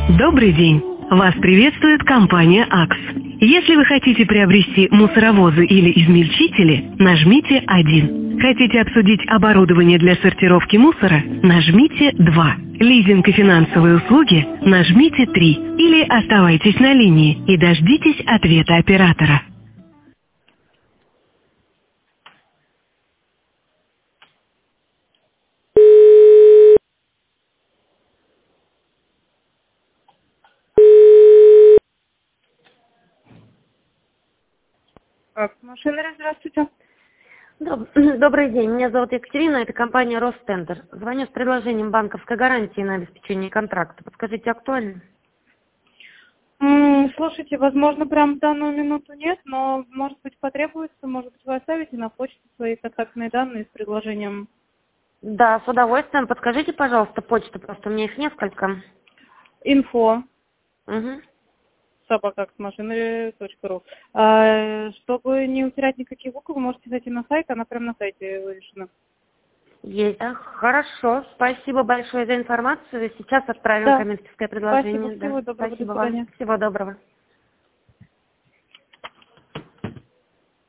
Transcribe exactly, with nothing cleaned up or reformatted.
Добрый день! Вас приветствует компания АКС. Если вы хотите приобрести мусоровозы или измельчители, нажмите один. Хотите обсудить оборудование для сортировки мусора? Нажмите два. Лизинг и финансовые услуги? Нажмите три. Или оставайтесь на линии и дождитесь ответа оператора. Так, машина, здравствуйте. Доб- Добрый день, меня зовут Екатерина, это компания Ростендер. Звоню с предложением банковской гарантии на обеспечение контракта. Подскажите, актуально? М, Слушайте, возможно, прям в данную минуту нет, но, может быть, потребуется, может быть, вы оставите на почту свои контактные данные с предложением. Да, с удовольствием. Подскажите, пожалуйста, почту, просто у меня их несколько. Инфо, Угу. собака машины точка ру. А, чтобы не утерять никаких букв, вы можете зайти на сайт, она прям на сайте вывешена. Есть. Да, хорошо, спасибо большое за информацию. Сейчас отправим Да, коммерческое спасибо, предложение. Да. всего доброго, до Спасибо вам. свидания. Всего доброго.